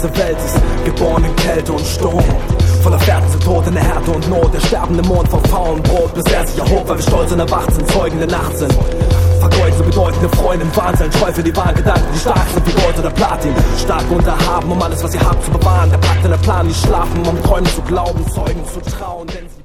diese Welt ist geboren in Kälte und Sturm. Voller Fährten sind tot in der Härte und Not. Der sterbende Mond vom faulen Brot, bis er sich erhob, weil wir stolz und erwacht sind, Zeugen der Nacht sind. Vergeuden so bedeutende Freunde im Wahnsinn, Scheu für die wahren Gedanken, die stark sind wie Gold oder Platin. Stark und erhaben, um alles, was ihr habt, zu bewahren. Der Pakt und der Plan, die schlafen, um Träumen zu glauben, Zeugen zu trauen, denn sie